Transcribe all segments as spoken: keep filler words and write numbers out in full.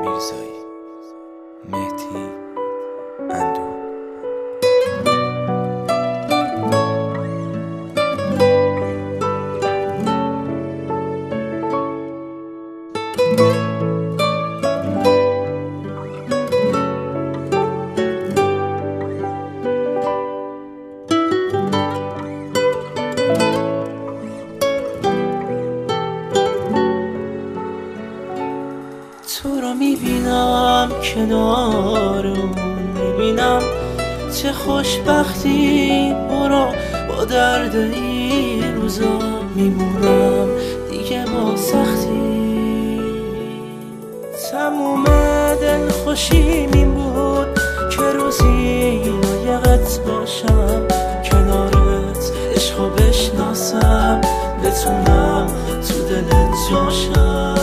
میرزایی، مهدی اندو. تو رو میبینم کنار اون، میبینم چه خوشبختی. برو با درد این روزا میمونم دیگه با سختی. تموم دل خوشی می بود که روزی لایقت باشم کنارت، عشق و بشناسم بتونم تو دلت جاشم.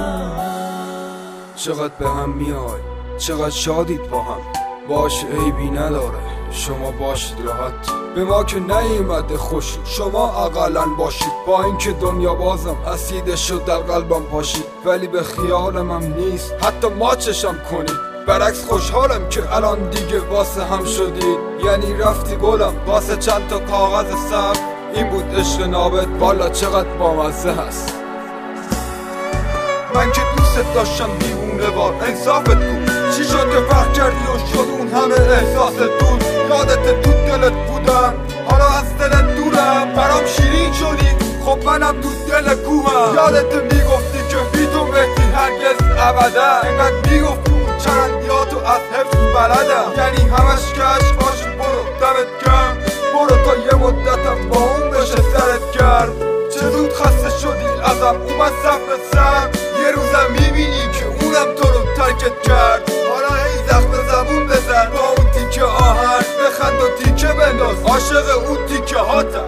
چقدر به هم میای، چقدر شادید با هم، باش عیبی نداره شما باشید راحت. به ما که نیومده خوشی، شما اقلن باشید. با اینکه دنیا بازم اسیده شد در قلبم پاشید، ولی به خیالم هم نیست حتی ما چشم کنید. برعکس خوشحالم که الان دیگه واسه هم شدید. یعنی رفتی گلم واسه چند تا کاغذ سبز، این بود عشق نابت. والا چقدر بامزه هست. من که دوست داشتم دیوونه وار، انصافت کن چی شد که فرق کردی و شد اون همه احساس دور. یادت تو دلت بودم حالا از دلت دورم، برام شیرین شدی خب منم تو دل کوهم. یادت میگفتی که بی تو مهدی هرگز ابدا، اینقدر میگفتی اون چرندیاتو از حفظ بلدم. یعنی همش کشک باشی، برو دمت گرم، برو تا یه مدتم با اون بشه سرت گرم. چه زود خسته شدی ازم اومد صفر سر، یه روزم میبینی که اونم تو رو ترکت کرد. حالا هی زخم زبون بزن با اون تیکه آهن، بخند و تیکه بنداز عاشق اون تیکه هاتم.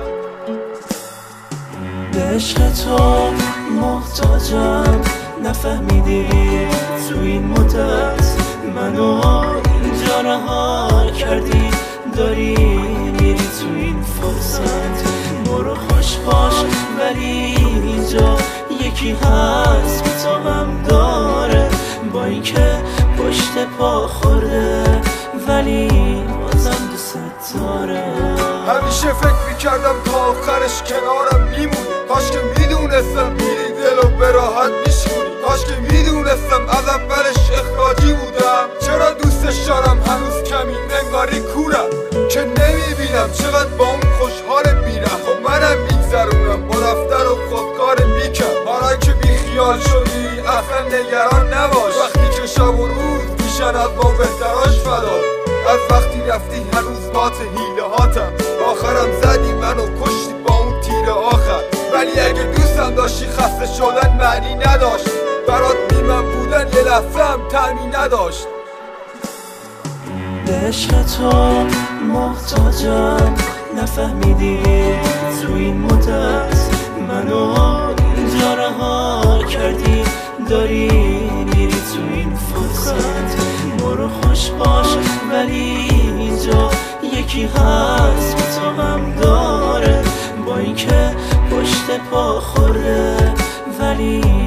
به عشق تو محتاجم، نفهمیدی تو این مدت منو اینجا رها کردی. داری میری تو این فرصت، برو خوش باش ولی اینجا یکی هست که تا هم داره. با اینکه پشت پا خورده ولی بازم دوست داره. همیشه فکر میکردم تا آخرش کنارم میمونی، کاش که میدونستم میری دلو به راحت میشونی. کاش که میدونستم از اولش اخراجی بودم. چرا دوستش دارم هنوز کمی انگاری کورم که نمیبینم چقدر با اون خوشحال بیرم. خب منم میگذرونم با دفتر و خودکار بیکم. حالا که بی خیال شدی اصلا نگران نباش، وقتی که شب و روز میشن از ما بهتراش فدا. از وقتی رفتی هنوز بات حیله هاتم، آخرم زدی منو کشتی با اون تیر آخر. ولی اگه دوستم داشتی خسته شدن معنی نداشت، برات بیمم بودن یه لحظه هم طعمی نداشت. به عشق تو محتاجم، نفهمیدی تو این مدت منو اینجا رها کردی. داری میری تو این فرصت، برو خوش باش ولی اینجا یکی هست که تا هم داره. با اینکه پشت پا خورده ولی